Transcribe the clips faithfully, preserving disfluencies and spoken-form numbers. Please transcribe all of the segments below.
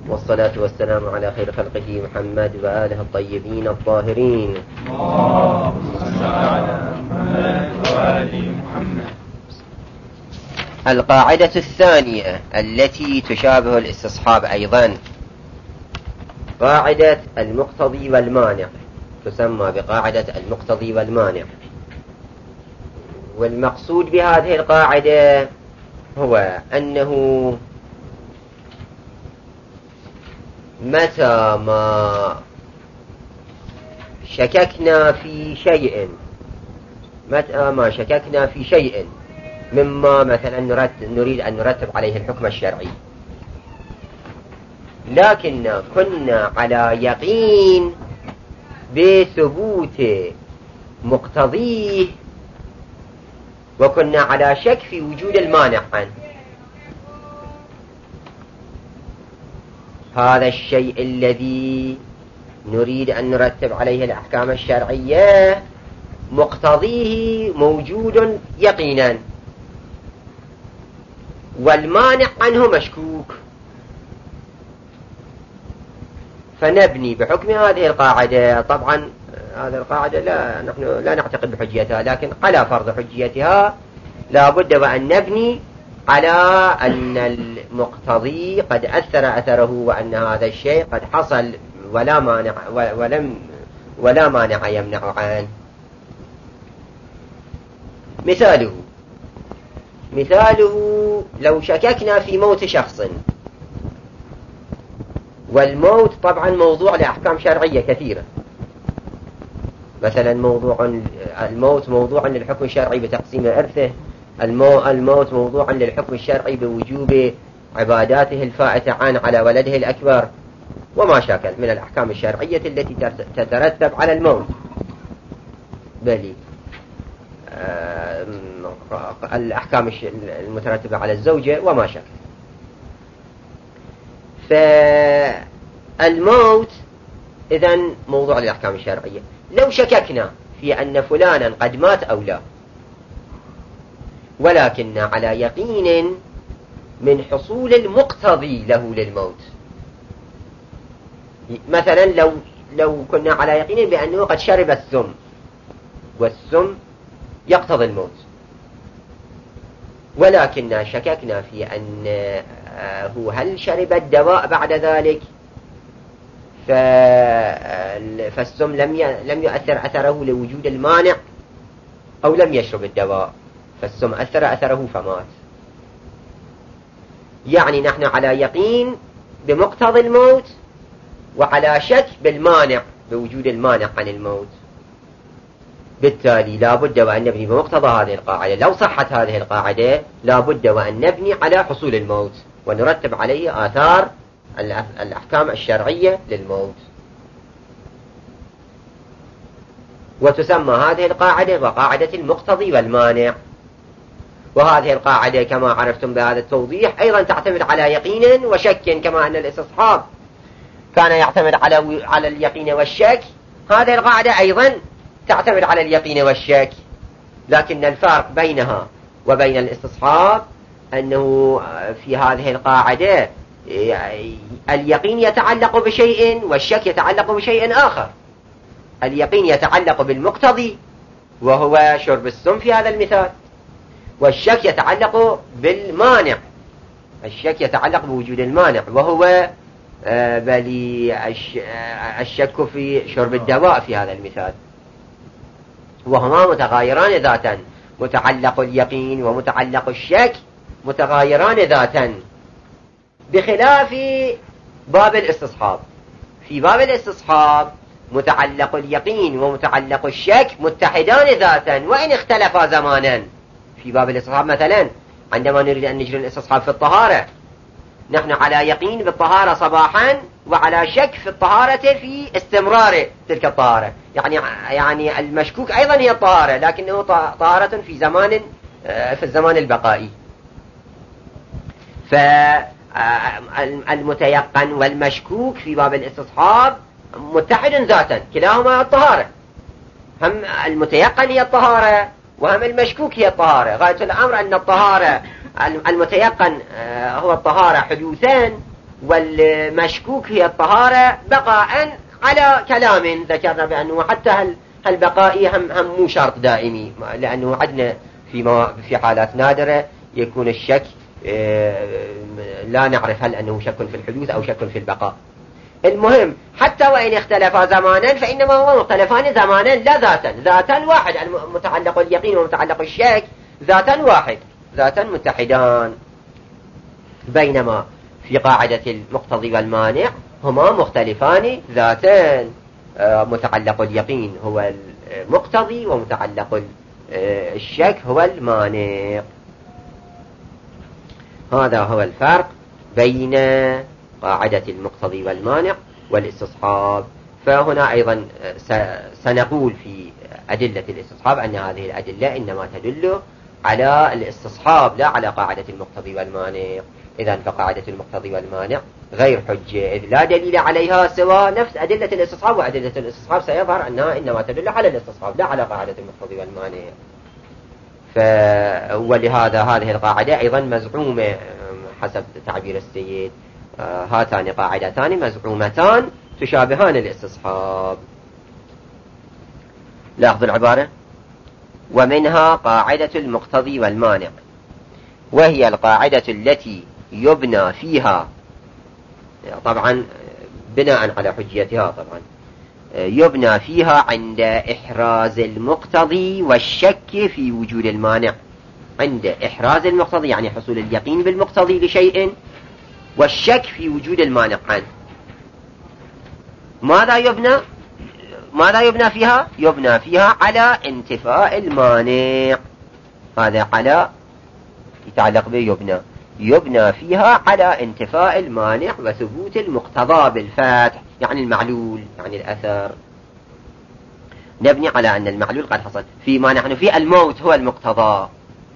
والصلاة والسلام على خير خلقه محمد وآله الطيبين الطاهرين. اللهم صل على محمد وآل محمد. القاعدة الثانية التي تشابه الاستصحاب أيضا قاعدة المقتضي والمانع، تسمى بقاعدة المقتضي والمانع. والمقصود بهذه القاعدة هو أنه متى ما شككنا في شيء متى ما شككنا في شيء مما مثلا نريد أن نرتب عليه الحكم الشرعي، لكن كنا على يقين بثبوت مقتضيه وكنا على شك في وجود المانع عنه، هذا الشيء الذي نريد أن نرتب عليه الأحكام الشرعية مقتضيه موجود يقينا والمانع عنه مشكوك، فنبني بحكم هذه القاعدة. طبعا هذه القاعدة لا نحن لا نعتقد بحجيتها، لكن على فرض حجيتها لا بد وأن نبني على أن المقتضي قد أثر أثره وأن هذا الشيء قد حصل ولا مانع ولم ولا مانع يمنع عنه. مثاله مثاله لو شككنا في موت شخص، والموت طبعا موضوع لأحكام شرعية كثيرة، مثلا موضوع الموت موضوع للحكم الشرعي بتقسيم إرثه، الموت موضوع للحكم الشرعي بوجوب عباداته الفائتة عنه على ولده الأكبر، وما شاكل من الأحكام الشرعية التي تترتب على الموت، بل الأحكام المترتبة على الزوجة وما شاكل. فالموت إذن موضوع للأحكام الشرعية. لو شككنا في أن فلانا قد مات أو لا، ولكننا على يقين من حصول المقتضي له للموت، مثلا لو لو كنا على يقين بأنه قد شرب السم، والسم يقتضي الموت، ولكننا شككنا في أن هو هل شرب الدواء بعد ذلك، فالسم لم لم يؤثر أثره لوجود المانع، أو لم يشرب الدواء فالسم أثر أثره فمات. يعني نحن على يقين بمقتضى الموت وعلى شك بالمانع بوجود المانع عن الموت، بالتالي لا بد وأن نبني بمقتضى هذه القاعدة. لو صحت هذه القاعدة لا بد وأن نبني على حصول الموت ونرتب عليه آثار الأحكام الشرعية للموت. وتسمى هذه القاعدة وقاعدة المقتضي والمانع. وهذه القاعدة كما عرفتم بهذا التوضيح أيضا تعتمد على يقين وشك، كما أن الاستصحاب كان يعتمد على على اليقين والشك، هذه القاعدة أيضا تعتمد على اليقين والشك، لكن الفرق بينها وبين الاستصحاب أنه في هذه القاعدة اليقين يتعلق بشيء والشك يتعلق بشيء آخر. اليقين يتعلق بالمقتضي وهو شرب السم في هذا المثال، والشك يتعلق بالمانع، الشك يتعلق بوجود المانع وهو بل الشك في شرب الدواء في هذا المثال، وهما متغايران ذاتا، متعلق اليقين ومتعلق الشك متغايران ذاتا، بخلاف باب الاستصحاب. في باب الاستصحاب متعلق اليقين ومتعلق الشك متحدان ذاتا وإن اختلفا زمانا. في باب الاستصحاب مثلا عندما نريد أن نجري الاستصحاب في الطهارة، نحن على يقين بالطهارة صباحا وعلى شك في الطهارة في استمرار تلك الطهارة، يعني يعني المشكوك أيضا هي الطهارة، لكنه طهارة في زمان في الزمان البقائي. فالمتيقن والمشكوك في باب الاستصحاب متحد ذاتا، كلاهما الطهارة، هم المتيقن هي الطهارة وهم المشكوك هي الطهارة. غاية الأمر أن الطهارة المتيقن هو الطهارة حدوثان، والمشكوك هي الطهارة بقاء على كلام ذكرنا بأنه حتى هل هالبقائي هم, هم مو شرط دائمي، لأنه عندنا في, في حالات نادرة يكون الشك لا نعرف هل أنه شك في الحدوث أو شك في البقاء. المهم حتى وإن اختلفا زمانا فإنما هو مختلفان زمانا لا ذاتا، ذاتا واحد، متعلق اليقين ومتعلق الشك ذاتا واحد، ذاتا متحدان. بينما في قاعدة المقتضي والمانع هما مختلفان ذاتان، متعلق اليقين هو المقتضي ومتعلق الشك هو المانع. هذا هو الفرق بين قاعدة المقتضي والمانع والاستصحاب. فهنا أيضا سنقول في أدلة الاستصحاب أن هذه الأدلة إنما تدل على الاستصحاب لا على قاعدة المقتضي والمانع. إذن فقاعدة المقتضي والمانع غير حجة، إذ لا دليل عليها سوى نفس أدلة الاستصحاب، وأدلة الاستصحاب سيظهر أنها إنما تدل على الاستصحاب لا على قاعدة المقتضي والمانع. ف... ولهذا هذه القاعدة أيضا مزعومة حسب تعبير السيد، آه هاتان قاعدتان مزعومتان تشابهان الاستصحاب. لاحظوا العبارة: ومنها قاعدة المقتضي والمانع، وهي القاعدة التي يبنى فيها، طبعا بناء على حجيتها، طبعا يبنى فيها عند إحراز المقتضي والشك في وجود المانع. عند إحراز المقتضي يعني حصول اليقين بالمقتضي لشيء، والشك في وجود المانع عنه. ماذا يبنى؟ ماذا يبنى فيها؟ يبنى فيها على انتفاء المانع. هذا على يتعلق به يبنى يبنى فيها على انتفاء المانع وثبوت المقتضى بالفتح، يعني المعلول، يعني الأثر. نبني على أن المعلول قد حصل فيما نحن فيه، الموت هو المقتضى،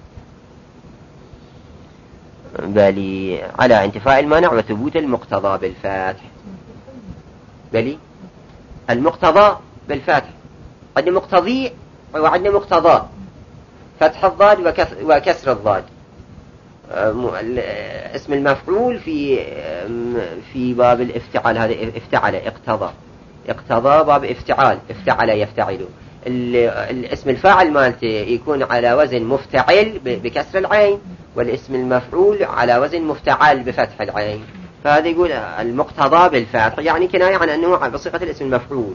بل على انتفاء المانع وثبوت المقتضى بالفتح. بل المقتضى بالفتح، عندنا مقتضي وعندنا مقتضى، فتح الضاد وكسر الضاد. اسم المفعول في في باب الافتعال، هذا افتعل اقتضى، اقتضى باب افتعال، افتعل يفتعل. الاسم الفاعل مالته يكون على وزن مفتعل بكسر العين، والاسم المفعول على وزن مفتعل بفتح العين. فهذا يقول المقتضى بالفتح، يعني كناية عن أنه بصيغة الاسم المفعول.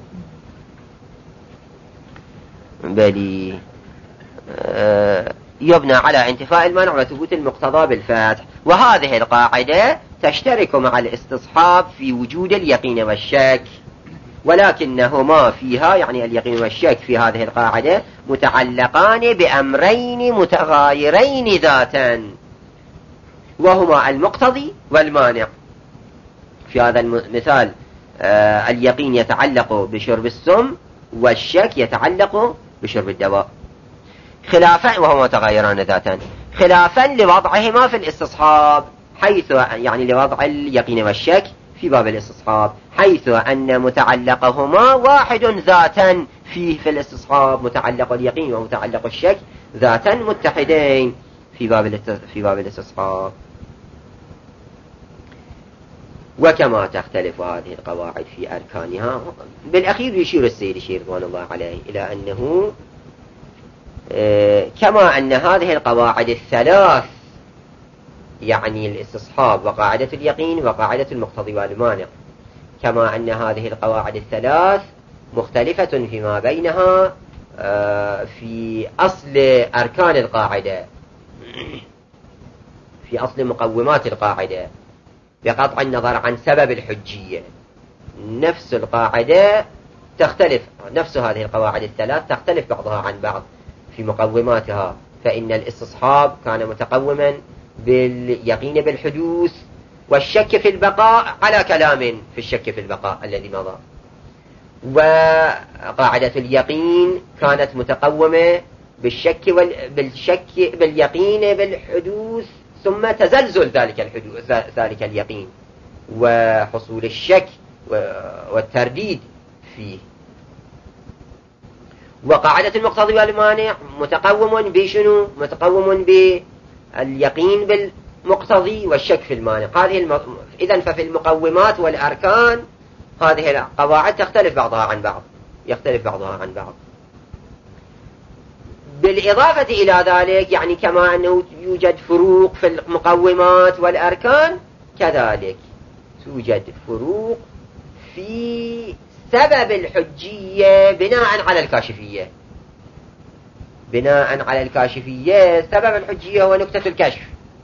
بل آه يبنى على انتفاء المانع وثبوت المقتضى بالفتح. وهذه القاعدة تشترك مع الاستصحاب في وجود اليقين والشك، ولكنهما فيها، يعني اليقين والشك في هذه القاعدة، متعلقان بأمرين متغايرين ذاتا، وهما المقتضي والمانع. في هذا المثال آه اليقين يتعلق بشرب السم، والشك يتعلق بشرب الدواء، خلافا، وهما متغايران ذاتا، خلافا لوضعهما في الاستصحاب، حيث يعني لوضع اليقين والشك في باب الاستصحاب، حيث أن متعلقهما واحد ذاتا فيه في الاستصحاب، متعلق اليقين ومتعلق الشك ذاتا متحدين في باب في باب الاستصحاب. وكما تختلف هذه القواعد في أركانها، بالأخير يشير السيد الشيخ رضوان الله عليه إلى أنه كما أن هذه القواعد الثلاث، يعني الاستصحاب وقاعدة اليقين وقاعدة المقتضي والمانع، كما أن هذه القواعد الثلاث مختلفة فيما بينها في أصل أركان القاعدة، في أصل مقومات القاعدة، بقطع النظر عن سبب الحجية. نفس القاعدة تختلف، نفس هذه القواعد الثلاث تختلف بعضها عن بعض في مقوماتها. فإن الاستصحاب كان متقوما باليقين بالحدوث والشك في البقاء على كلام في الشك في البقاء الذي مضى، وقاعدة اليقين كانت متقومة بالشك وال... بالشك باليقين بالحدوث ثم تزلزل ذلك الحدوث ذلك اليقين وحصول الشك والترديد فيه. وقاعدة المقتضي والمانع متقوم بشنو؟ متقوم باليقين المقتضي والشك في المانع. هذه الم... إذن ففي المقومات والأركان هذه القواعد تختلف بعضها عن بعض، يختلف بعضها عن بعض. بالإضافة إلى ذلك يعني كما أنه يوجد فروق في المقومات والأركان، كذلك توجد فروق في سبب الحجية بناء على الكاشفية. بناء على الكاشفية سبب الحجية هو نكتة الكشف.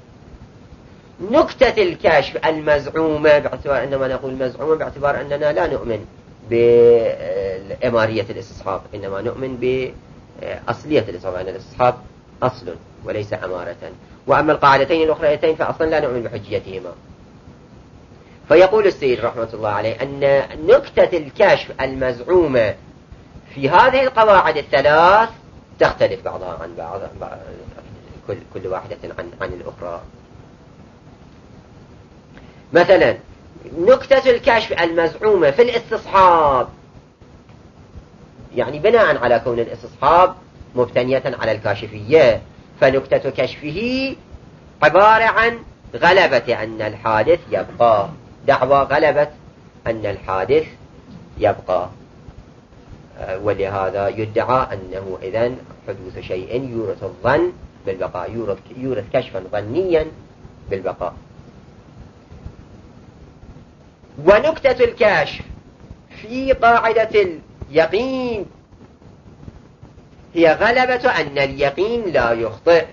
نكتة الكشف المزعومة، باعتبار أنما نقول مزعومة باعتبار أننا لا نؤمن بإمارية الاستصحاب، إنما نؤمن بأصلية الاستصحاب، أن الاستصحاب أصل وليس أمارة. وأما القاعدتين الأخريتين فأصلا لا نؤمن بحجيتهما. فيقول السيد رحمة الله عليه أن نكتة الكشف المزعومة في هذه القواعد الثلاث تختلف بعضها عن بعض، كل كل واحدة عن عن الأخرى. مثلا نكتة الكشف المزعومة في الاستصحاب، يعني بناء على كون الاستصحاب مبتنية على الكاشفية، فنكتة كشفه عبارة عن غلبة أن الحادث يبقى، دعوى غلبة أن الحادث يبقى، ولهذا يدعى أنه إذن حدوث شيء يورث الظن بالبقاء، يورث, يورث كشفا ظنيا بالبقاء. ونكتة الكشف في قاعدة اليقين هي غلبة أن اليقين لا يخطئ،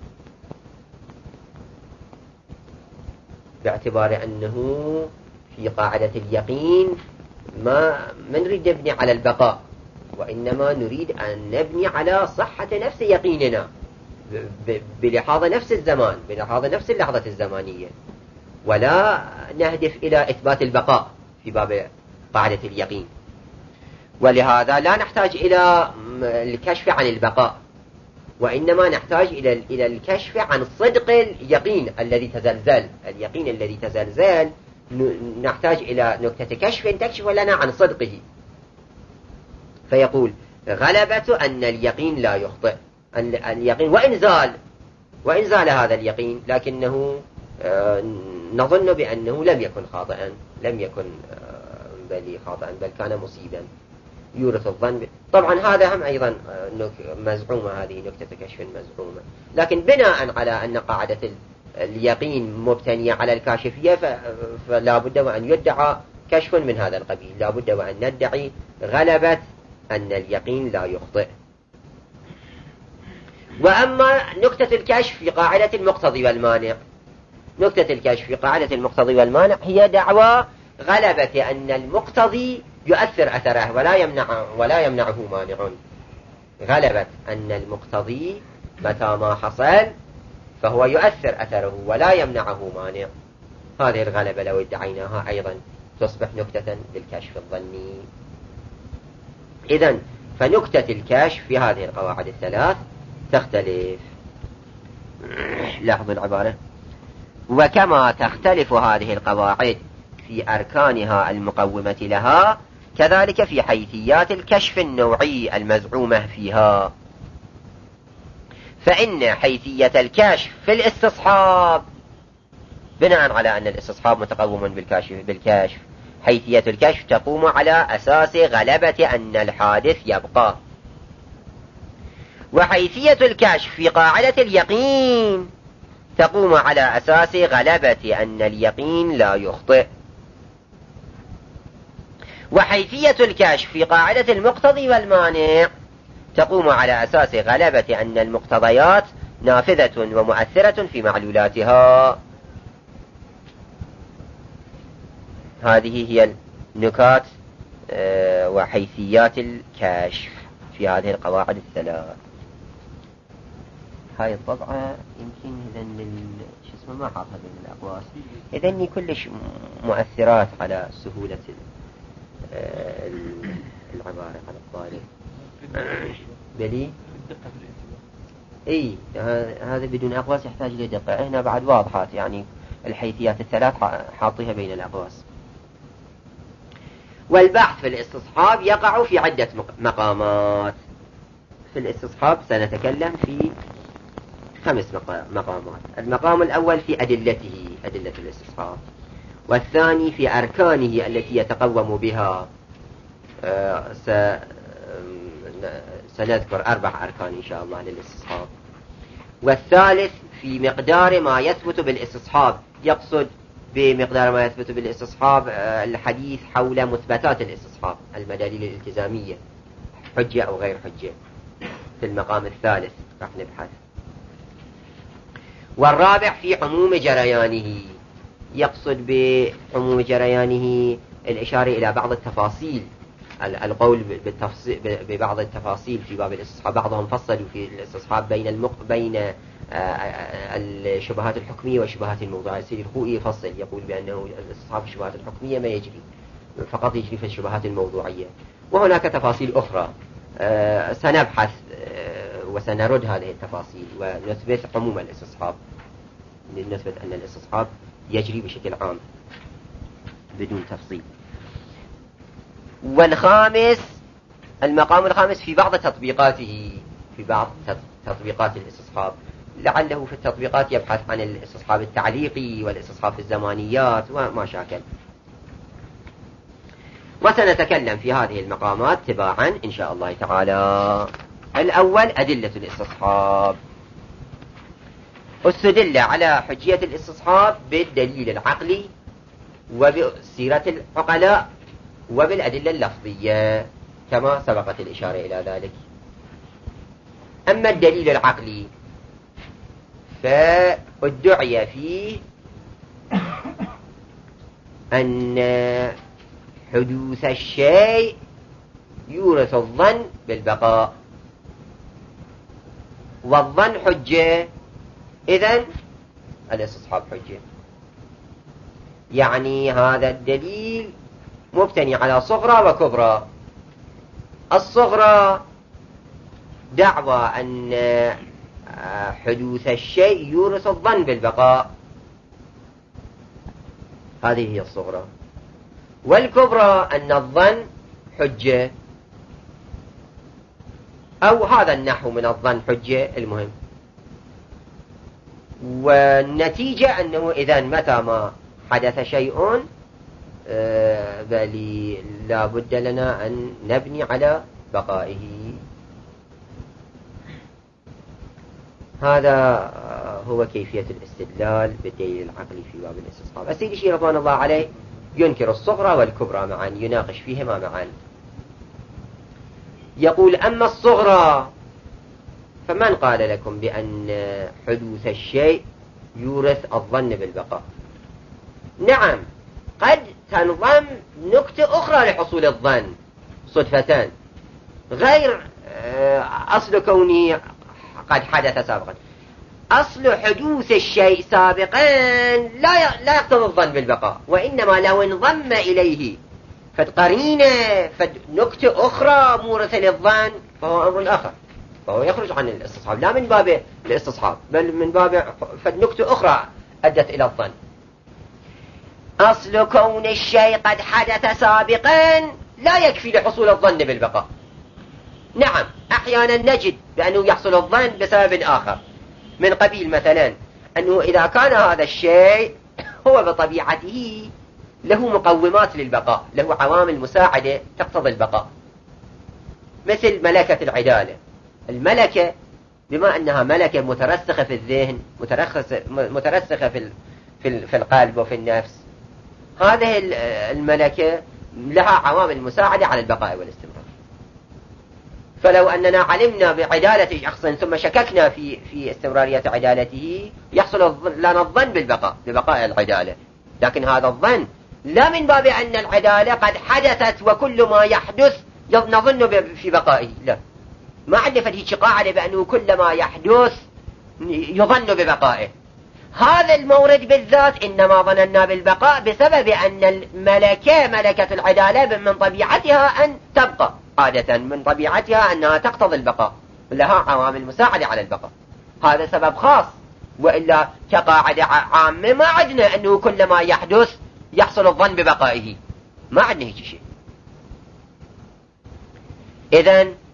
باعتبار أنه في قاعدة اليقين ما ما نريد نبني على البقاء، وإنما نريد أن نبني على صحة نفس يقيننا بلحاظ نفس الزمان، بلحاظ نفس اللحظة الزمانية، ولا نهدف إلى إثبات البقاء في باب قاعدة اليقين. ولهذا لا نحتاج إلى الكشف عن البقاء، وإنما نحتاج إلى إلى الكشف عن صدق اليقين الذي تزلزل. اليقين الذي تزلزل نحتاج إلى نكتة كشف تكشف لنا عن صدقه. فيقول غلبة أن اليقين لا يخطئ، أن اليقين وإن زال وإن زال هذا اليقين لكنه نظن بأنه لم يكن خاطئا، لم يكن بل خاطئا بل كان مصيبا يورث الظن. طبعا هذا هم أيضا مزعومة، هذه نكتة كشف مزعومة، لكن بناء على أن قاعدة اليقين مبتنية على الكاشفية فلا بد وأن يدعى كشف من هذا القبيل، لا بد وأن ندعي غلبة أن اليقين لا يخطئ. وأما نكتة الكشف في قاعدة المقتضي والمانع، نكتة الكشف في قاعدة المقتضي والمانع هي دعوى غلبة أن المقتضي يؤثر أثره ولا يمنع ولا يمنعه مانع. غلبة أن المقتضي متى ما حصل فهو يؤثر أثره ولا يمنعه مانع. هذه الغلبة لو ادعيناها أيضا تصبح نكتة بالكشف الظني. إذن فنكتة الكشف في هذه القواعد الثلاث تختلف. لاحظوا العبارة: وكما تختلف هذه القواعد في أركانها المقومة لها كذلك في حيثيات الكشف النوعي المزعومة فيها. فإن حيثية الكشف في الاستصحاب بناء على أن الاستصحاب متقوم بالكشف, بالكشف حيثية الكشف تقوم على أساس غلبة أن الحادث يبقى. وحيثية الكشف في قاعدة اليقين تقوم على أساس غلبة أن اليقين لا يخطئ. وحيثية الكشف في قاعدة المقتضي والمانع تقوم على أساس غلبة أن المقتضيات نافذة ومؤثرة في معلولاتها. هذه هي النكات وحيثيات الكشف في هذه القواعد الثلاث. هاي الطبعة يمكن إذن شو اسمه ما حاطها بين الأقواس، إذن كلش مؤثرات على سهولة العبارة على الطالب. بلي اي هذا بدون أقواس يحتاج لدقة. هنا بعد واضحات، يعني الحيثيات الثلاث حاطيها بين الأقواس. والبحث في الاستصحاب يقع في عدة مقامات. في الاستصحاب سنتكلم في خمس مقامات. المقام الأول في أدلته، أدلة الاستصحاب، والثاني في أركانه التي يتقوم بها. سنذكر أربع أركان إن شاء الله للاستصحاب. والثالث في مقدار ما يثبت بالاستصحاب، يقصد بمقدار ما يثبت بالاستصحاب الحديث حول مثبتات الاستصحاب، المداليل الالتزامية، حجة أو غير حجة، في المقام الثالث راح نبحث. والرابع في عموم جريانه، يقصد بعموم جريانه الإشارة إلى بعض التفاصيل، القول بالتفصيل ببعض التفاصيل في باب الاستصحاب. بعضهم فصلوا في الاستصحاب بين المق... بين الشبهات الحكمية والشبهات الموضوعية. السيد الخوئي يفصل يقول بأنه الاستصحاب في الشبهات الحكمية ما يجري، فقط يجري في الشبهات الموضوعية. وهناك تفاصيل أخرى سنبحث وسنرد هذه التفاصيل ونثبت عموم الاستصحاب، نثبت أن الاستصحاب يجري بشكل عام بدون تفصيل. والخامس، المقام الخامس في بعض تطبيقاته، في بعض تطبيقات الاستصحاب، لعله في التطبيقات يبحث عن الاستصحاب التعليقي والاستصحاب في الزمانيات وما شاكل. وسنتكلم في هذه المقامات تباعا إن شاء الله تعالى. الأول أدلة الاستصحاب. استدل على حجية الاستصحاب بالدليل العقلي وبسيرة العقلاء وبالأدلة اللفظية كما سبقت الإشارة إلى ذلك. أما الدليل العقلي فادعي فيه أن حدوث الشيء يورث الظن بالبقاء، والظن حجة، إذن الاستصحاب حجة. يعني هذا الدليل مبتني على صغرى وكبرى. الصغرى دعوى أن حدوث الشيء يورث الظن بالبقاء، هذه هي الصغرى. والكبرى أن الظن حجة، أو هذا النحو من الظن حجة، المهم. والنتيجة أنه إذا متى ما حدث شيء بل لا بد لنا أن نبني على بقائه. هذا هو كيفية الاستدلال بالدليل العقلي في باب الاستصحاب. السيد الشيخ رضوان الله عليه ينكر الصغرى والكبرى معا، يناقش فيهما معا. يقول: أما الصغرى فمن قال لكم بأن حدوث الشيء يورث الظن بالبقاء؟ نعم، قد تنضم نكتة أخرى لحصول الظن صدفتان غير أصل كونه قد حدث سابقا. أصل حدوث الشيء سابقا لا لا يقتضي الظن بالبقاء، وإنما لو انضم إليه فقرينة فنكتة أخرى مورثة للظن فهو أمر آخر، فهو يخرج عن الاستصحاب، لا من باب الاستصحاب بل من باب فنكتة أخرى أدت إلى الظن. أصل كون الشيء قد حدث سابقا لا يكفي لحصول الظن بالبقاء. نعم، أحيانا نجد بأنه يحصل الظن بسبب آخر، من قبيل مثلا أنه إذا كان هذا الشيء هو بطبيعته له مقومات للبقاء، له عوامل مساعدة تقتضي البقاء، مثل ملكة العدالة. الملكة بما أنها ملكة مترسخة في الذهن، مترسخة في في القلب وفي النفس، هذه الملكة لها عوامل مساعدة على البقاء والاستمرار. فلو أننا علمنا بعدالة شخص ثم شككنا في في استمرارية عدالته يحصل لنا الظن بالبقاء، ببقاء العدالة، لكن هذا الظن لا من باب أن العدالة قد حدثت وكل ما يحدث نظن في بقائه، لا، ما عندنا فديك قاعدة بأنه كل ما يحدث يظن ببقائه. هذا المورد بالذات إنما ظننا بالبقاء بسبب أن الملكة ملكة العدالة من طبيعتها أن تبقى، عادة من طبيعتها أنها تقتضي البقاء، لها عوامل مساعدة على البقاء، هذا سبب خاص. وإلا كقاعدة عامة ما عندنا أنه كل ما يحدث يحصل الظن ببقائه، ما عندنا هيك شيء. إذن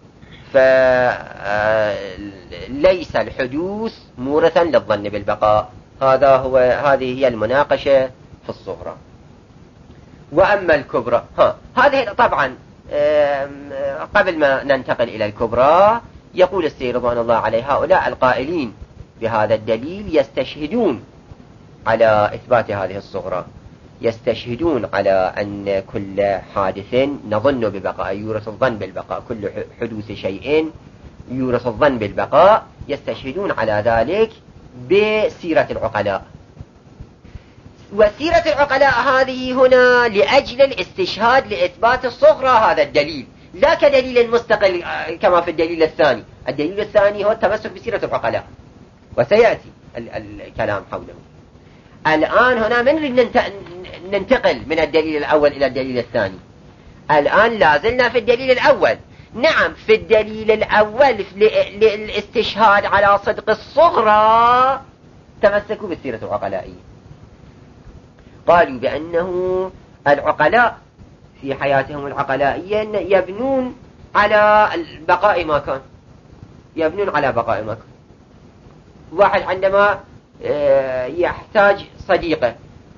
فليس الحدوث مورثا للظن بالبقاء. هذا هو هذه هي المناقشة في الصغرى. وأما الكبرى، ها هذه طبعا قبل ما ننتقل إلى الكبرى، يقول السيد رضوان الله عليه: هؤلاء القائلين بهذا الدليل يستشهدون على إثبات هذه الصغرى، يستشهدون على أن كل حادث نظن ببقاء يورث الظن بالبقاء، كل حدوث شيء يورث الظن بالبقاء، يستشهدون على ذلك بسيرة العقلاء. وسيرة العقلاء هذه هنا لأجل الاستشهاد لإثبات الصغرى هذا الدليل، لا كدليل مستقل كما في الدليل الثاني. الدليل الثاني هو التمسك بسيرة العقلاء، وسيأتي الكلام حوله. الآن هنا من ننتقل من الدليل الأول إلى الدليل الثاني. الآن لازلنا في الدليل الأول. نعم، في الدليل الأول للاستشهاد على صدق الصغرى تمسكوا بالسيرة العقلائية. قالوا بأنه العقلاء في حياتهم العقلائية يبنون على بقاء ما كان، يبنون على بقاء ما كان. واحد عندما يحتاج صديقه،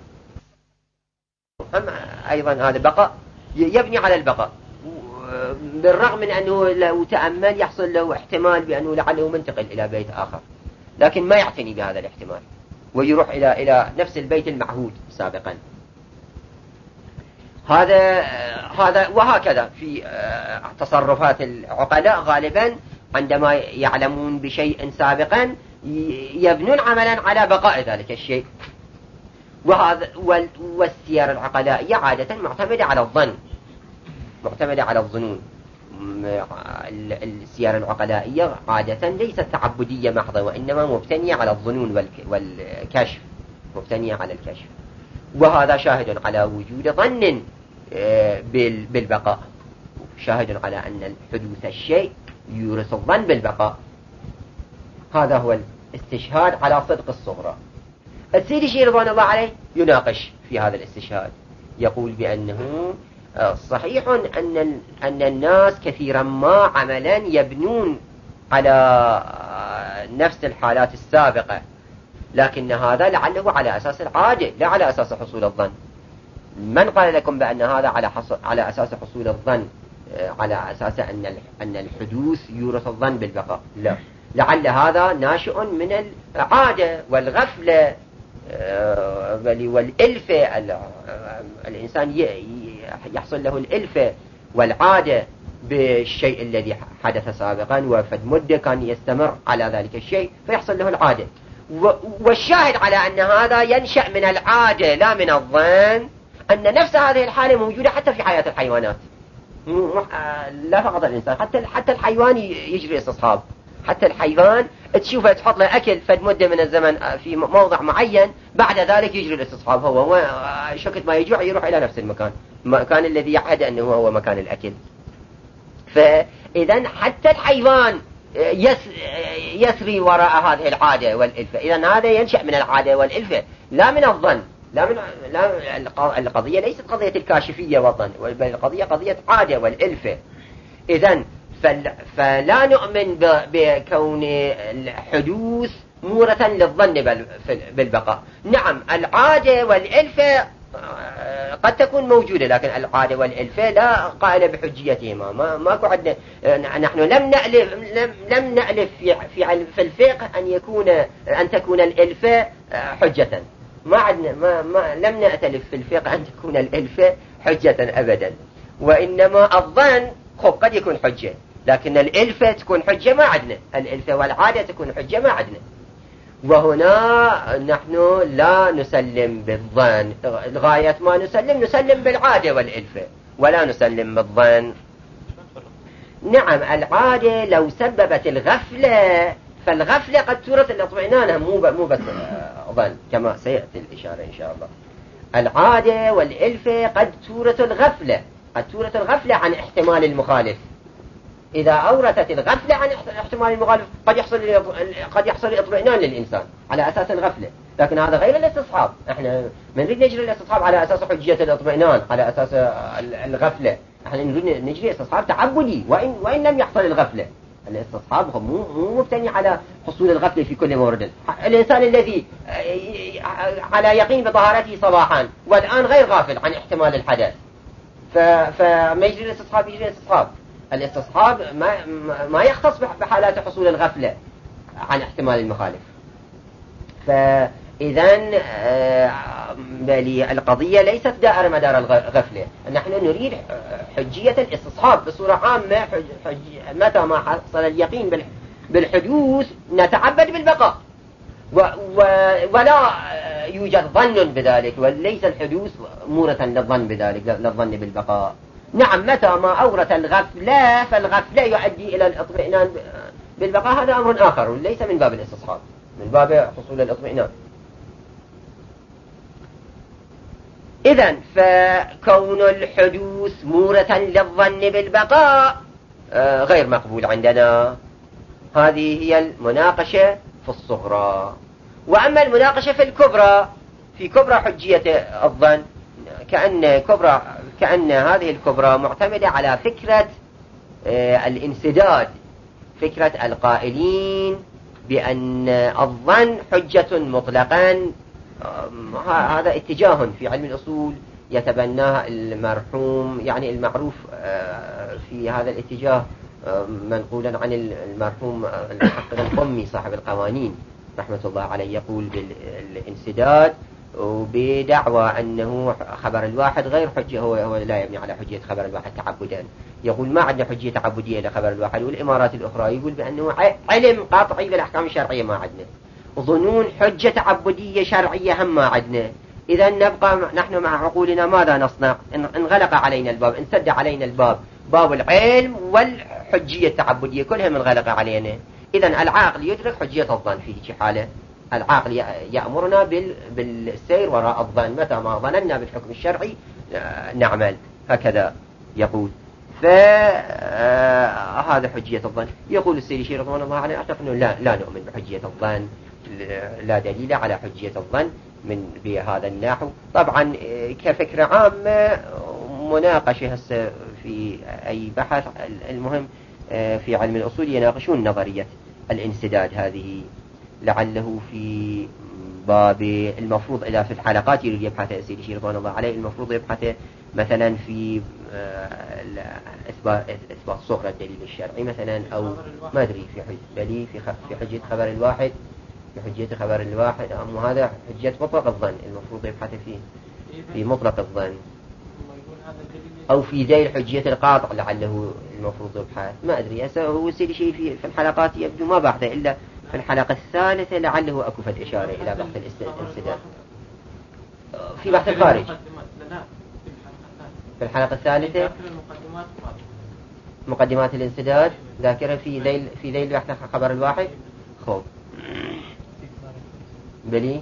أما أيضا هذا بقاء، يبني على البقاء، بالرغم من أنه لو تأمل يحصل له احتمال بأنه لعله منتقل إلى بيت آخر، لكن ما يعتني بهذا الاحتمال ويروح إلى إلى نفس البيت المعهود سابقا. هذا هذا وهكذا في تصرفات العقلاء غالبا عندما يعلمون بشيء سابقا يبنون عملا على بقاء ذلك الشيء. وهذا والسير العقلائية عادة معتمدة على الظن، معتمدة على الظنون. السير العقلائية عادة ليست تعبدية محضة، وإنما مبتنية على الظنون والكشف، مبتنية على الكشف. وهذا شاهد على وجود ظن بالبقاء، شاهد على أن حدوث الشيء يورث الظن بالبقاء. هذا هو الاستشهاد على صدق الصغرى. السيد الشيخ رضوان الله عليه يناقش في هذا الاستشهاد، يقول بأنه صحيح أن أن الناس كثيرا ما عملا يبنون على نفس الحالات السابقة، لكن هذا لعله على أساس العادة لا على أساس حصول الظن. من قال لكم بأن هذا على على أساس حصول الظن، على أساس أن أن الحدوث يورث الظن بالبقاء؟ لا، لعل هذا ناشئ من العادة والغفلة والإلفة. الإنسان يحصل له الإلفة والعادة بالشيء الذي حدث سابقا، وفد مدة كان يستمر على ذلك الشيء فيحصل له العادة. والشاهد على أن هذا ينشأ من العادة لا من الظن، أن نفس هذه الحالة موجودة حتى في حياة الحيوانات، لا فقط الإنسان، حتى حتى الحيوان يجري استصحاب. حتى الحيوان تشوفه تحط له أكل فد مدة من الزمن في موضع معين، بعد ذلك يجري الاستصحاب، هو شكت ما يجوع يروح إلى نفس المكان، المكان الذي يعهد أنه هو مكان الأكل. فإذا حتى الحيوان يسري وراء هذه العادة والإلفة. إذا هذا ينشأ من العادة والإلفة لا من الظن، لا من لا القضية ليست قضية الكاشفية والظن، بل القضية قضية عادة والإلفة. إذا فلا نؤمن بكون الحدوث مورثا للظن بالبقاء. نعم، العادة والإلفة قد تكون موجودة، لكن العادة والإلفة لا قائلة بحجيتهما. ما ماكو عندنا، نحن لم نألف لم لم نألف في في في الفقه أن يكون أن تكون الإلفة حجة. ما عندنا ما, ما لم نأتلف في الفقه أن تكون الإلفة حجة أبدا، وإنما الظن قد يكون حجة، لكن الإلفة تكون حجة ما عندنا. الإلفة والعادة تكون حجة ما عندنا. وهنا نحن لا نسلم بالظن، الغاية ما نسلم نسلم بالعادة والإلفة ولا نسلم بالظن. نعم، العادة لو سببت الغفلة، فالغفلة قد تورث الاطمئنان، مو مو بس ظن كما سيأتي الإشارة إن شاء الله. العادة والإلفة قد تورث الغفلة، قد تورث الغفلة عن احتمال المخالف. إذا أورثت الغفلة عن احتمال المخالف قد يحصل قد يحصل الاطمئنان للإنسان على أساس الغفلة، لكن هذا غير الاستصحاب. احنا من نريد نجري الاستصحاب على أساس حجية الاطمئنان، على أساس الغفلة. احنا نريد نجري استصحاب تعبدي، وإن وإن لم يحصل الغفلة، الاستصحاب هو مو مو مبتني على حصول الغفلة في كل مورد. الإنسان الذي على يقين بطهارته صباحا والآن غير غافل عن احتمال الحدث، فما يجري الاستصحاب يجري الاستصحاب. الاستصحاب ما ما يختص بحالات حصول الغفلة عن احتمال المخالف. فإذا القضية ليست دائرة مدار الغفلة. نحن نريد حجية الاستصحاب بصورة عامة. حج حج متى ما حصل اليقين بالحدوث نتعبد بالبقاء، و و ولا يوجد ظن بذلك، وليس الحدوث مورة للظن بذلك، للظن بالبقاء. نعم متى ما أورث الغفلة فالغفلة يؤدي إلى الاطمئنان بالبقاء، هذا أمر آخر وليس من باب الاستصحاب، من باب حصول الاطمئنان. إذن فكون الحدوث مورة للظن بالبقاء غير مقبول عندنا. هذه هي المناقشة في الصغرى. وأما المناقشة في الكبرى، في كبرى حجية الظن، كأن كبرى كأن هذه الكبرى معتمدة على فكرة الانسداد، فكرة القائلين بأن الظن حجة مطلقا. هذا اتجاه في علم الأصول يتبناه المرحوم، يعني المعروف في هذا الاتجاه منقولا عن المرحوم المحقق القمي صاحب القوانين رحمة الله عليه، يقول بالانسداد وبدعوى أنه خبر الواحد غير حجة، هو, هو لا يبني على حجية خبر الواحد تعبدا. يقول ما عندنا حجية تعبدية لخبر الواحد، والإمارات الأخرى يقول بأنه علم قاطعي بالأحكام الشرعية ما عندنا، وظنون حجة تعبدية شرعية هم ما عندنا. إذا نبقى نحن مع عقولنا ماذا نصنع؟ انغلق علينا الباب، انسد علينا الباب، باب العلم والحجية التعبدية كلها منغلقة علينا. إذا العاقل يدرك حجية الظن في حالة، العاقل يأمرنا بالسير وراء الظن، متى ما ظننا بالحكم الشرعي نعمل هكذا يقول. فهذا حجية الظن. يقول السيد شيخ رضوان الله عليه أعتقد أنه لا, لا نؤمن بحجية الظن، لا دليل على حجية الظن من بهذا النحو. طبعا كفكرة عامة مناقشة هسه في أي بحث، المهم في علم الأصول يناقشون نظرية الانسداد هذه، لعله في باب المفروض إذا في الحلقات يريد يبحث السيد الشيخ رضوان الله عليه، المفروض يبحث مثلا في إثبات إثبات صغرى الدليل الشرعي مثلا، أو ما أدري في حجة في في حجة خبر الواحد، في حجة خبر الواحد، أما هذا حجة مطلق الظن المفروض يبحث فيه في مطلق الظن، أو في ذيل حجية القاطع لعله المفروض يبحث، ما أدري. هسه هو السيد شيء في في الحلقات يبدو ما بحثه إلا في الحلقة الثالثة، لعله أكو فد إشارة إلى بحث الانسداد في بحث الخارج. في الحلقة الثالثة مقدمات الانسداد ذاكرة في ذيل في ذيل بحث خبر الواحد. خوب بلي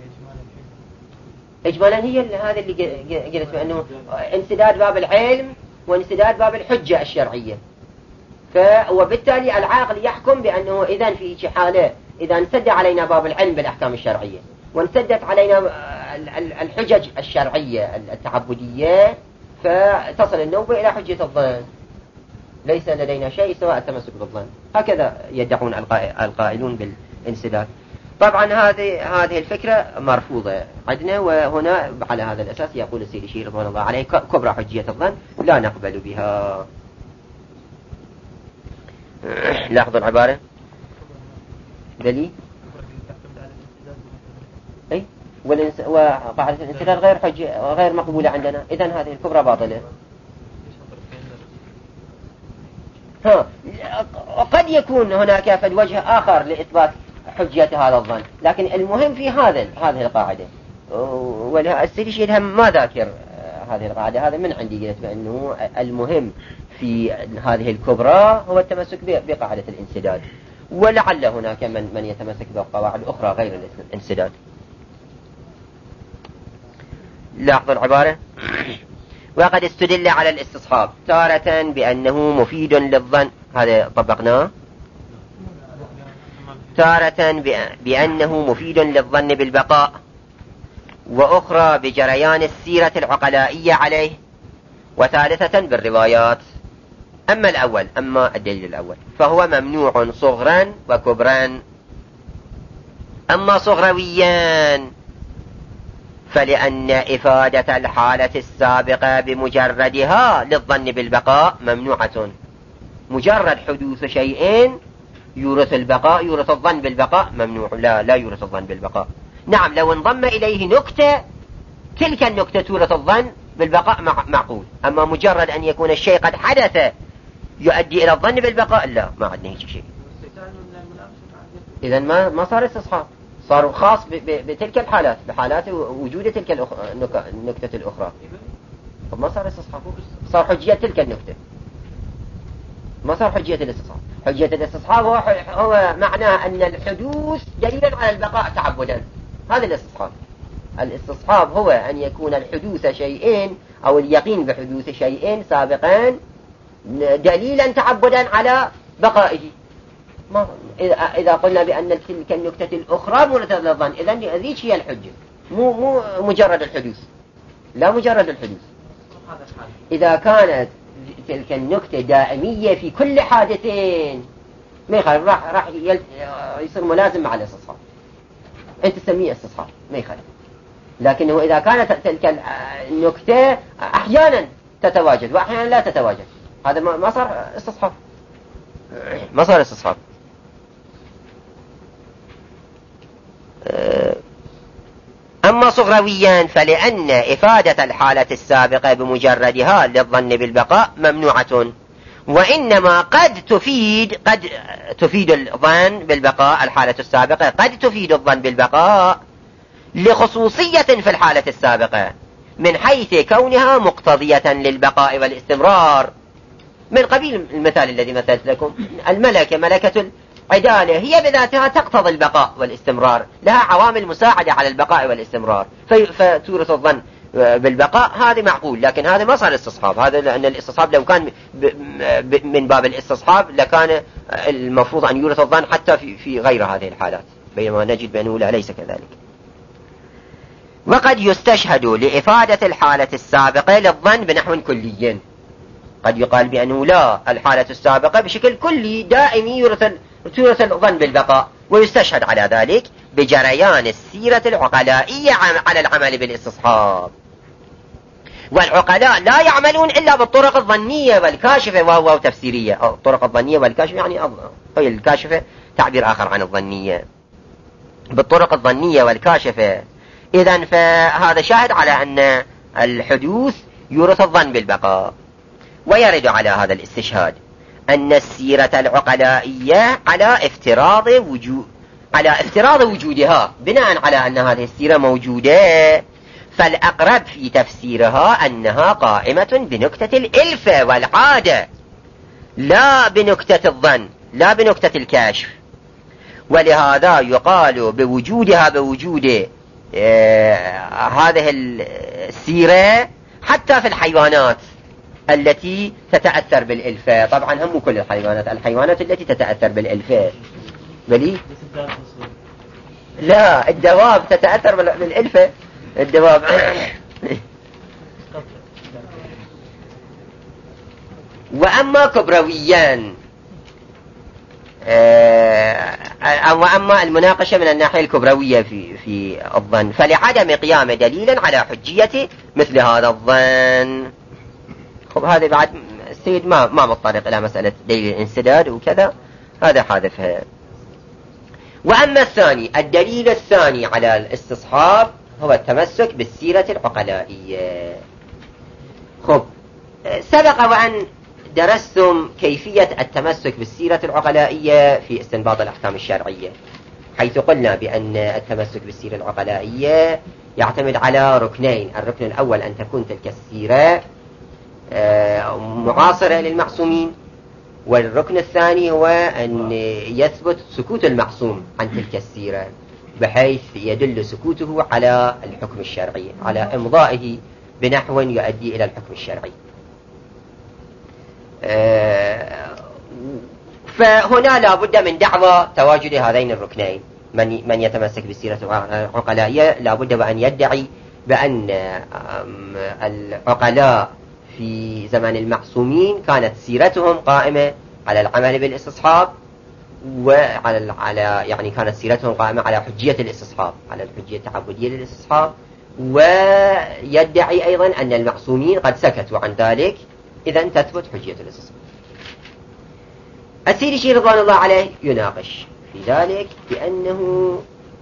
إجمالا هي هذا اللي قلت بأنه انسداد باب العلم وانسداد باب الحجة الشرعية. وبالتالي العاقل يحكم بأنه إذا في حالة إذا انسد علينا باب العلم بالأحكام الشرعية وانسدت علينا الحجج الشرعية التعبدية، فتصل النوبة إلى حجة الظن، ليس لدينا شيء سواء التمسك بالظن. هكذا يدعون القائلون بالانسداد. طبعا هذه هذه الفكرة مرفوضة عندنا، وهنا على هذا الأساس يقول السيد الشيخ رضوان الله عليه كبرى حجية الظن لا نقبل بها. لاحظوا العبارة دليل أي وقاعدة الانسداد غير حجة غير مقبولة عندنا، إذن هذه الكبرى باطلة. ها قد يكون هناك فد وجه آخر لإثبات حجية هذا الظن، لكن المهم في هذا هذه القاعدة، والسيد الشيخ هم ما ذاكر هذه القاعدة، هذا من عندي قلت بأنه المهم في هذه الكبرى هو التمسك بقاعدة الانسداد، ولعل هناك من من يتمسك بقواعد أخرى غير الانسداد. لاحظوا العبارة وقد استدل على الاستصحاب تارة بأنه مفيد للظن، هذا طبقناه، تارة بأنه مفيد للظن بالبقاء، وأخرى بجريان السيرة العقلائية عليه، وثالثة بالروايات. أما الأول أما الدليل الأول فهو ممنوع صغرا وكبرا. أما صغرويان فلأن إفادة الحالة السابقة بمجردها للظن بالبقاء ممنوعة. مجرد حدوث شيئين يورث البقاء، يورث الظن بالبقاء ممنوع، لا لا يورث الظن بالبقاء. نعم لو انضم إليه نكتة تلك النكتة تورث الظن بالبقاء معقول، أما مجرد أن يكون الشيء قد حدث يؤدي إلى الظن بالبقاء لا، ما عندنا هيك شيء. إذن ما ما صار استصحاب، صار خاص بتلك الحالات، بحالات وجود تلك النكتة الأخرى. طب ما صار استصحاب، صار حجية تلك النكتة، ما صار حجية الاستصحاب. حجية الاستصحاب هو, هو معناه أن الحدوث دليلا على البقاء تعبدا، هذا الاستصحاب. الاستصحاب هو أن يكون الحدوث شيئين أو اليقين بحدوث شيئين سابقا دليلا تعبدا على بقائه. ما إذا قلنا بأن تلك النكتة الأخرى مورثة للظن، إذن ذيك هي الحجة، مو مو مجرد الحدوث، لا مجرد الحدوث. إذا كانت تلك النكتة دائمية في كل حادثين ما يخالف، راح راح يصير ملازم مع الاستصحاب، أنت تسميه استصحاب ما يخالف. لكنه إذا كانت تلك النكتة أحيانا تتواجد وأحيانا لا تتواجد، هذا ما صار استصحاب، ما صار استصحاب. أما صغرويان فلأن إفادة الحالة السابقة بمجردها للظن بالبقاء ممنوعة، وإنما قد تفيد قد تفيد الظن بالبقاء الحالة السابقة، قد تفيد الظن بالبقاء لخصوصية في الحالة السابقة من حيث كونها مقتضية للبقاء والاستمرار. من قبيل المثال الذي مثلت لكم، الملكة ملكة العدالة هي بذاتها تقتضي البقاء والاستمرار، لها عوامل مساعدة على البقاء والاستمرار فتورث الظن بالبقاء، هذا معقول. لكن هذا ما صار استصحاب، هذا لأن الاستصحاب لو كان من باب الاستصحاب لكان المفروض أن يورث الظن حتى في في غير هذه الحالات، بينما نجد بأنه لا ليس كذلك. وقد يستشهد لإفادة الحالة السابقة للظن بنحو كلي، قد يقال بأنه لا، الحالة السابقة بشكل كلي دائمي يورث الظن بالبقاء، ويستشهد على ذلك بجريان السيرة العقلائية على العمل بالاستصحاب. والعقلاء لا يعملون إلا بالطرق الظنية والكاشفة وهو تفسيرية. الطرق الظنية والكاشفة يعني هي الكاشفة تعبير آخر عن الظنية، بالطرق الظنية والكاشفة. إذن فهذا شاهد على أن الحدوث يورث الظن بالبقاء. ويرد على هذا الاستشهاد أن السيرة العقلائية على افتراض وجود على افتراض وجودها، بناء على أن هذه السيرة موجودة، فالأقرب في تفسيرها أنها قائمة بنكتة الإلفة والعادة، لا بنكتة الظن، لا بنكتة الكشف. ولهذا يقال بوجودها بوجود آه هذه السيرة حتى في الحيوانات التي تتأثر بالإلفة. طبعا هم كل الحيوانات، الحيوانات التي تتأثر بالإلفة بلي لا، الدواب تتأثر بالإلفة، الدواب وأما كبرويان وأما المناقشة من الناحية الكبروية في في الظن فلعدم قيام دليل على حجية مثل هذا الظن. خب هذا بعد السيد ما ما متطرق إلى مسألة دليل الانسداد وكذا، هذا حادثها. وأما الثاني، الدليل الثاني على الاستصحاب هو التمسك بالسيرة العقلائية. خب سبق وأن درستم كيفية التمسك بالسيرة العقلائية في استنباط الأحكام الشرعية، حيث قلنا بأن التمسك بالسيرة العقلائية يعتمد على ركنين. الركن الأول أن تكون تلك السيرة معاصرة للمعصومين، والركن الثاني هو أن يثبت سكوت المعصوم عن تلك السيرة بحيث يدل سكوته على الحكم الشرعي، على إمضائه بنحو يؤدي إلى الحكم الشرعي. فهنا لا بد من دعوى تواجد هذين الركنين. من من يتمسك بالسيرة العقلائية لا بد وأن يدعي بأن العقلاء في زمن المعصومين كانت سيرتهم قائمة على العمل بالاستصحاب، وعلى على يعني كانت سيرتهم قائمة على حجية الاستصحاب، على الحجية التعبدية للاستصحاب، ويدعي أيضا أن المعصومين قد سكتوا عن ذلك، إذا تثبت حجية الاستصحاب. السيدي شيخ رضوان الله عليه يناقش في ذلك بأنه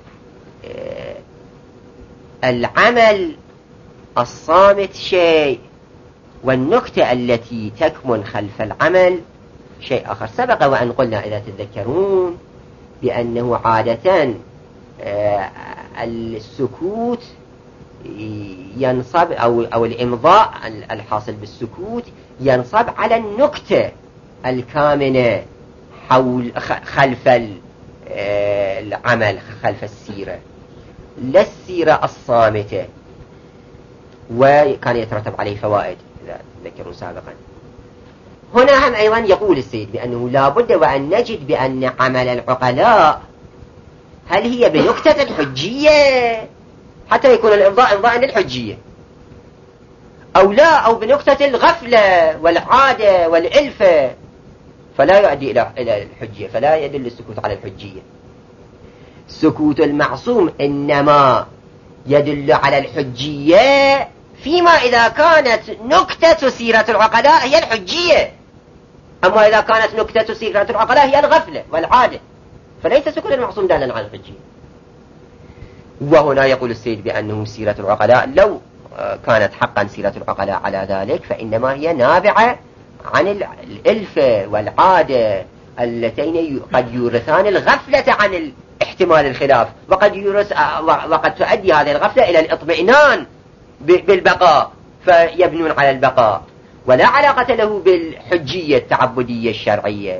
العمل الصامت شيء، والنكتة التي تكمن خلف العمل شيء آخر. سبق وأن قلنا إذا تتذكرون بأنه عادة السكوت ينصب أو, أو الإمضاء الحاصل بالسكوت ينصب على النكتة الكامنة حول خلف العمل، خلف السيرة، لا السيرة الصامتة، وكان يترتب عليه فوائد إذا تذكرون سابقا. هنا هم أيضا يقول السيد بأنه لا بد وأن نجد بأن عمل العقلاء هل هي بنكتة الحجية حتى يكون الإمضاء إمضاء للحجية، أو لا، أو بنكتة الغفلة والعادة والإلفة، فلا يؤدي إلى الحجية، فلا يدل السكوت على الحجية. سكوت المعصوم إنما يدل على الحجية فيما إذا كانت نكتة سيرة العقلاء هي الحجية، أما إذا كانت نكتة سيرة العقلاء هي الغفلة والعادة، فليس سكوت المعصوم دالا على الحجية. وهنا يقول السيد بأنه سيرة العقلاء لو كانت حقا سيرة العقلاء على ذلك فإنما هي نابعة عن الإلفة والعادة اللتين قد يورثان الغفلة عن احتمال الخلاف، وقد يورث وقد تؤدي هذه الغفلة إلى الاطمئنان بالبقاء فيبنون على البقاء، ولا علاقة له بالحجية التعبدية الشرعية.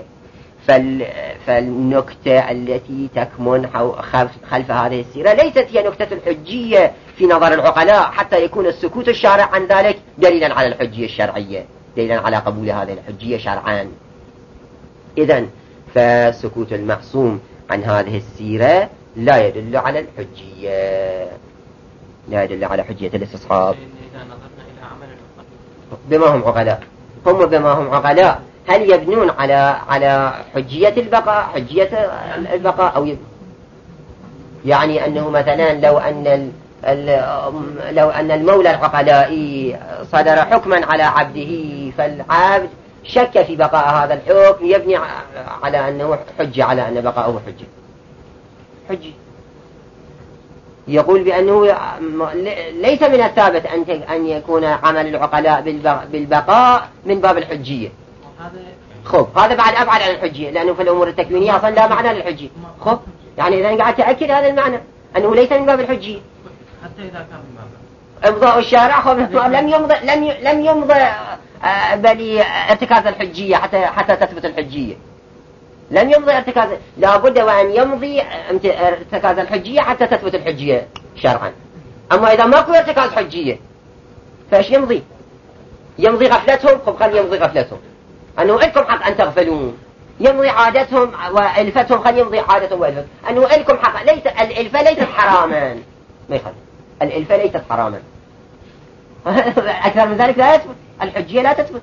فالنكتة التي تكمن خلف هذه السيرة ليست هي نكتة الحجية في نظر العقلاء حتى يكون السكوت الشارع عن ذلك دليلا على الحجية الشرعية، دليلا على قبول هذه الحجية شرعا. إذن فسكوت المعصوم عن هذه السيرة لا يدل على الحجية، لا يدل على حجية الاستصحاب. إذا نظرنا إلى عمل العقلاء بما هم عقلاء، هم بما هم عقلاء هل يبنون على على حجية البقاء، حجية البقاء، أو يبنون يعني أنه مثلا لو أن لو أن المولى العقلائي صدر حكما على عبده فالعبد شك في بقاء هذا الحكم يبني على أنه حجة، على أن بقاءه حجة حجة يقول بأنه ليس من الثابت أن يكون عمل العقلاء بالبقاء من باب الحجية. خب هذا بعد أبعد عن الحجية، لأنه في الأمور التكوينية أصلا لا معنى للحجية. خب يعني إذا قاعد تأكد هذا المعنى أنه ليس من باب الحجية حتى إذا كان من باب إمضاء الشارع. خب لم يمضي لم لم يمضي بل ارتكاز الحجية حتى حتى تثبت الحجية، لم يمضي ارتكاز، لا بد وأن يمضي ارتكاز الحجية حتى تثبت الحجية شرعا. أما إذا ماكو ارتكاز حجية فايش يمضي؟ يمضي غفلتهم. خب خلي يمضي غفلتهم، أنه إلكم حق أن تغفلون، يمضي عادتهم وإلفتهم، خلي يمضي عادتهم وإلفتهم، أنه إلكم حق. ليس الإلفة ليست حراما، ما يخلي الإلفة ليست حراما. أكثر من ذلك لا يثبت الحجية، لا تثبت.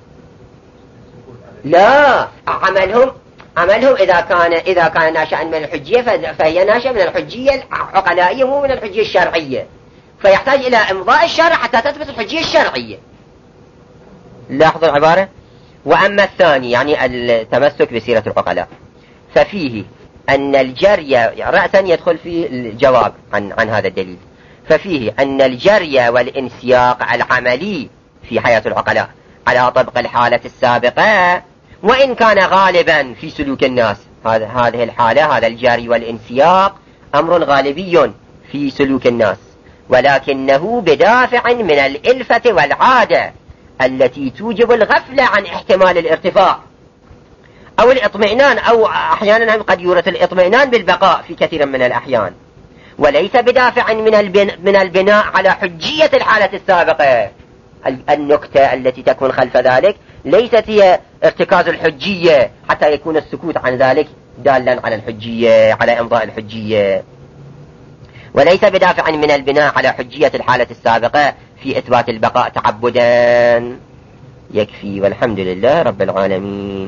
لا، عملهم عملهم إذا كان إذا كان ناشئا من الحجية فهي ناشئة من الحجية العقلائية مو من الحجية الشرعية، فيحتاج إلى إمضاء الشرع حتى تثبت الحجية الشرعية. لاحظوا العبارة. وأما الثاني يعني التمسك بسيرة العقلاء ففيه أن الجري رأسا يدخل في الجواب عن عن هذا الدليل، ففيه أن الجري والانسياق العملي في حياة العقلاء على طبق الحالة السابقة وإن كان غالبا في سلوك الناس. هذه الحالة، هذا الجري والانسياق أمر غالبي في سلوك الناس، ولكنه بدافع من الإلفة والعادة التي توجب الغفلة عن احتمال الارتفاع أو الإطمئنان، أو أحيانا قد يورث الإطمئنان بالبقاء في كثير من الأحيان، وليس بدافع من من البناء على حجية الحالة السابقة. النكتة التي تكون خلف ذلك ليست هي ارتكاز الحجية حتى يكون السكوت عن ذلك دالا على الحجية، على إمضاء الحجية، وليس بدافع من البناء على حجية الحالة السابقة في إثبات البقاء تعبدا. يكفي، والحمد لله رب العالمين.